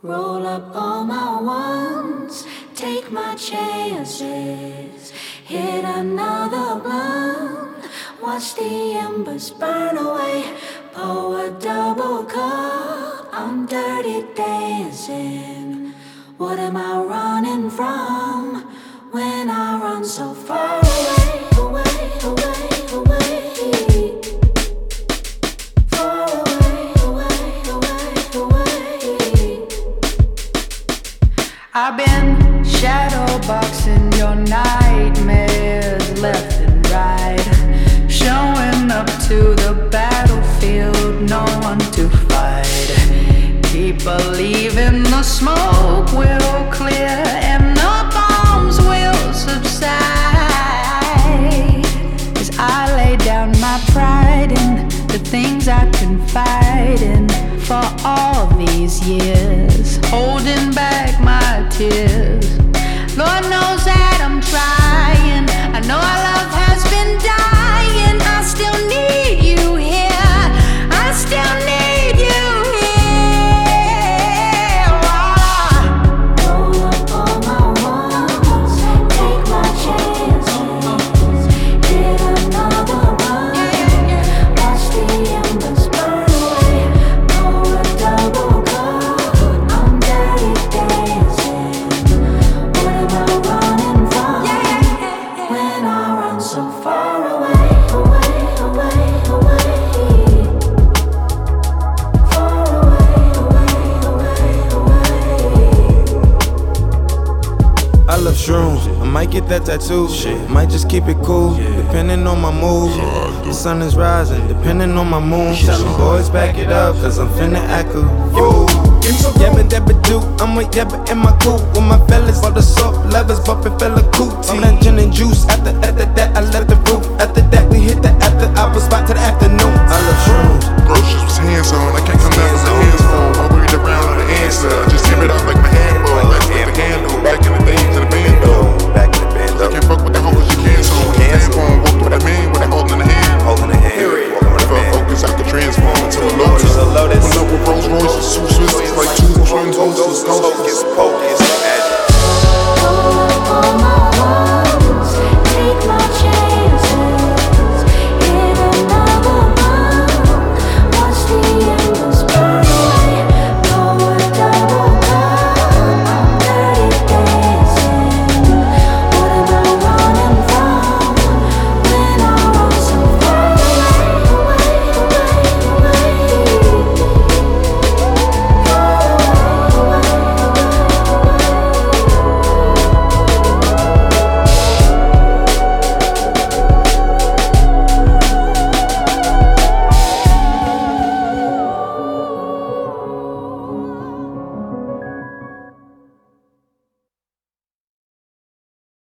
Roll up all my ones, take my chances, hit another blunt, watch the embers burn away, pour a double cup, I'm dirty dancing. What am I running from when I run so far away, away, away, away? Far away, away, away, away. I've been shadow boxing your nightmares left and right, showing up to the battlefield, no one to fight. Keep believing the smoke will clear and the bombs will subside, as I lay down my pride in the things I confide in for all these years, holding back my tears. Lord knows that I'm trying, I know our love has been dying. I still need you here, I still need you here. Roll up all my ones, take my chances, hit another one, watch the embers burn away, pour a double cup, I'm dirty dancing. What am I running from when I run so far away, away, away, away? Far away, away, away, away. I love shrooms, I might get that tattoo. Might just keep it cool, depending on my mood. The sun is rising, depending on my mood. Tell them boys back it up, cause I'm finna act a fool. Yabba dabba do, I'm with yabba in my coupe with my fellas. All the soft lovers bumpin' fella cootie. I'm that gin and juice, after that I left the roof. After that we hit the after hours spot to the afternoon. I love shrooms. Groceries was hands on, I can't come down with my hands full. I waited around on the answer, I just give it out like my handball. Like the handle, back in the days of the bando. Back in the band You can't fuck with the hoes, you cancel. Tampon, walk with that man with a holding in the hand. holding a hand. Fuck focus, I can transform into a lotus. Pull up with Rolls Royces, two Swiss, like two twin toasters.